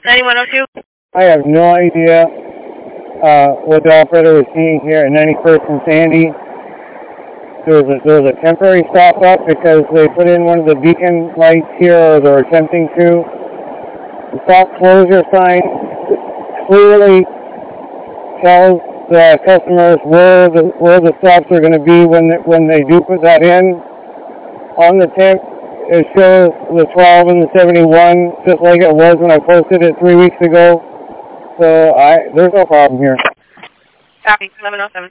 9102? I have no idea what the operator was seeing here at 91st and Sandy. There was a temporary stop up because they put in one of the beacon lights here, or they're attempting to. The stop closure sign clearly tells the customers where the stops are going to be when they do put that in. On the tip, it shows the 12 and the 71, just like it was when I posted it 3 weeks ago. So there's no problem here. Copy, 1107.